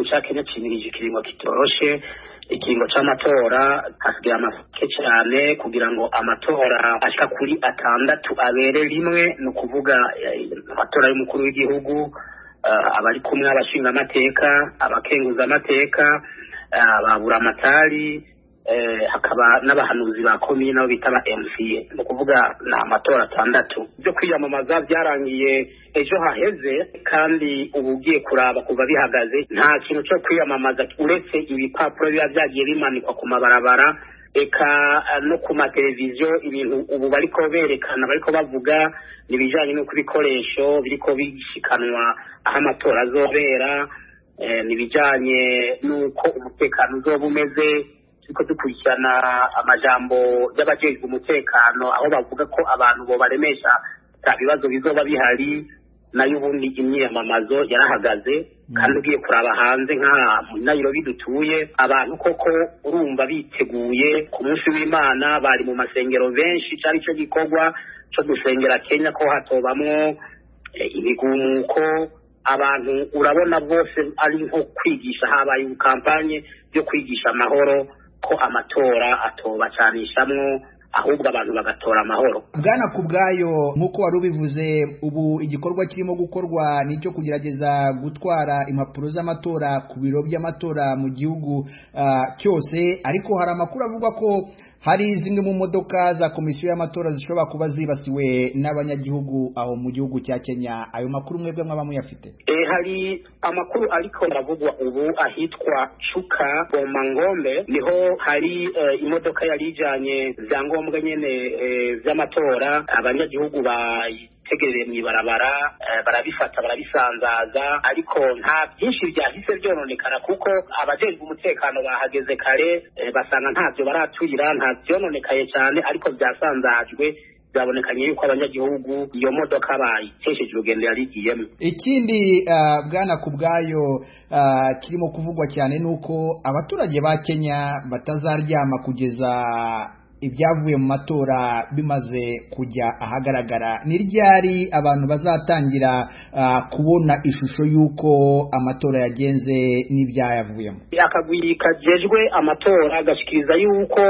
ca Kenya cimirije ikiringo kitoroshe, ikiringo c'amatora hasigaye amake cyane kugira ngo amatora ashika kuri 6 abere rimwe, no kuvuga amatora y'umukuru w'igihugu, abari kumwe abashinga amateka, abakenguza amateka, ababura amatari, hakaba n'abahanuzi ba komine nabo bita ba MCA, no kuvuga na amatora 6 byo kwiyamamaza byarangiye ejo haheze, kandi ubugiye kuraba kuva bihagaze nta kintu cyo kwiyamamaza uretse ibipapuro biba byagiye bimanikwa ku mabarabara, eka no ku mateleviziyo. Ibintu ubu bariko berekana, bariko bavuga nibijanye no kubikoresho biriko bishikanwa aho amatora azobera, nibijanye nuko umutekano uzoba umeze. Turiko dukurikirana amajambo y'abajejwe umutekano aho bavuga ko abantu bo baremesha ta bibazo bizoba bihari, nayo ubundi imyiyamamazo yarahagaze. Kandi ugiye kuraba hanze nka Nairobi dutuye, abantu koko urumva biteguye ku munsi w'Imana, bari mu masengero benshi, cyari cyo gikorwa cyo gusengera Kenya ko hatobamwo ibigumuko. Abantu urabona bose ari nko kwigisha, habaye kampanye yo kwigisha amahoro, ko amatora atobacanishamwo, ahubwo abantu bagatora amahoro. Bwana Kubwayo, nkuko wari ubivuze, ubu igikorwa kirimo gukorwa nicyo kugerageza gutwara impapuro z'amatora ku biro by'amatora mu gihugu cyose, ariko hari amakuru avuga ko hari zimwe mu modoka za komisiyo y'amatora zishobora kuba zibasiwe n'abanyagihugu aho mu gihugu cya Kenya. Ayo makuru mwebwe mwaba muyafite? Hari amakuru ariko aravugwa ubu ahitwa Chuka Bomangombe, niho hari imodoka yari ijanye vyangombwa nyene vy'amatora. Abanyagihugu bayitegereye mw'ibarabara, barabifata barabisanzaza, ariko nta byinshi byahise byononekana kuko abajejwe umutekano bahageze kare, basanga ntavyo baraturira, nta byononekaye cyane, ariko byasanzajwe. Byabonekanye yuko abanyagihugu iyo modoka bayitesheje urugendo yarigiyemo. Ikindi Bwana Kubwayo kirimo kuvugwa cyane nuko abaturage ba Kenya batazaryama kugeza ibyavuye mu matora bimaze kujya ahagaragara. Ni ryari abantu bazatangira kubona ishusho yuko amatora yagenze n'ibyayavuyemo? Akagwi kajejwe amatora gashikiriza yuko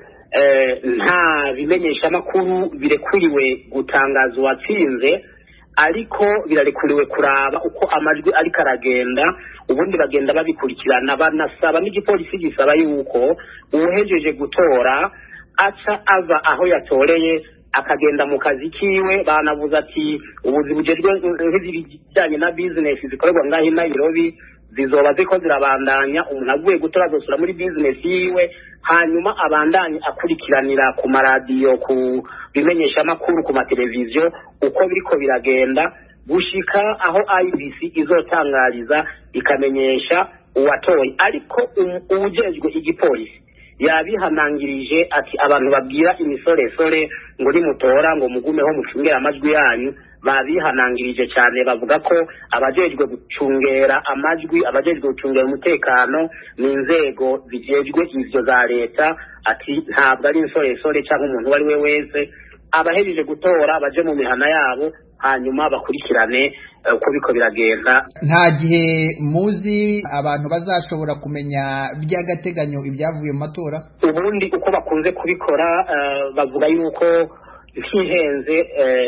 nta bimenyesha makuru birekuriwe gutangaza uwatsinze, ariko birarekuriwe kuraba uko amajwi ariko aragenda. Ubundi bagenda babikurikirana, banasaba n'igipolisi gisaba yuko uhejeje gutora aca ava aho yatoreye akagenda mu kazi kiwe. Banavuze ati ubuzi bujejwe nk'ibijyanye na business zikorerwa ngaho i Nairobi zizoba ziko zirabandanya. Umuntu avuye gutora azosura muri business yiwe, hanyuma abandanye akurikiranira ku maradiyo, ku bimenyesha makuru, ku mateleviziyo uko biriko biragenda, gushika aho IBC izotangariza ikamenyesha uwatoye. Ariko ubujejwe igipolisi yabihanangirije ati abantu babwira imisoresore ngo nimutora ngo mugumeho mucungera amajwi yanyu. Babihanangirije cyane, bavuga ko abajejwe gucungera amajwi, abajejwe gucungera umutekano ni inzego zijejwe ivyo za leta, ati ntabwo ari insoresore cyangwa umuntu wari we wese. Abahejeje gutora baje mu mihana yabo, hanyuma bakurikirane uko biko biragenda. Nta gihe muzi abantu bazashobora kumenya by'agateganyo ibyavuye mu matora? Ubundi uko bakunze kubikora, bavuga yuko ntihenze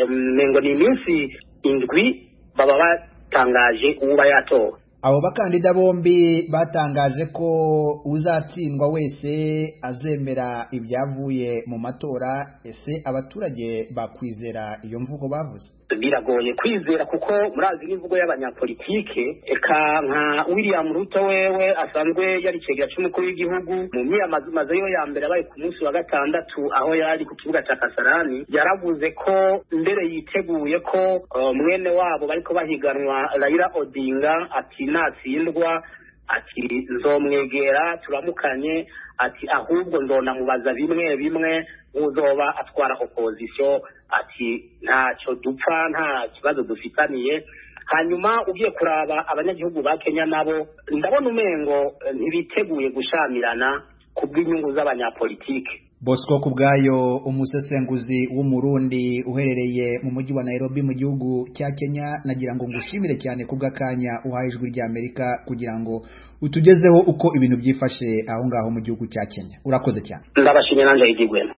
ngo ni iminsi 7 baba batangaje uba yatowe. Abo bakandida bombi batangaje ko uzatsindwa wese azemera ibyavuye mu matora. Ese abaturage bakwizera iyo mvugo bavuze? Biragoye kwizera kuko murazi n'imvugo y'abanyapolitike. Eka nka William Ruto wewe asanzwe yari cegera cy'umukuru w'igihugu, mu myiyamamazo yo ya mbere abaye ku munsi wa 6 aho yari ku kibuga cya Kasarani, yaravuze ko mbere yiteguye ko mwene wabo bariko bahiganwa Raila Odinga, ati natsindwa ati nzomwegera turamukanye, ati ahubwo nzonamubaza bimwe uzoba atwara opposition, ati ntacyo dupfa, nta kibazo dufitaniye. Hanyuma ugiye kuraba abanyagihugu ba Kenya nabo ndabona umengo ntibiteguye gushamirana kubw'inyungu z'abanyapolitike. Bosco Kubwayo, umusesenguzi w'umurundi uherereye mu mujyi wa Nairobi mu gihugu cya Kenya, nagira ngo ngushimire cyane kubw'akanya uhaye ijwi rya Amerika kugira ngo utugezeho uko ibintu byifashe aho ngaho mu gihugu cya Kenya. Urakoze cyane. Ndabashimira nanje igigwema.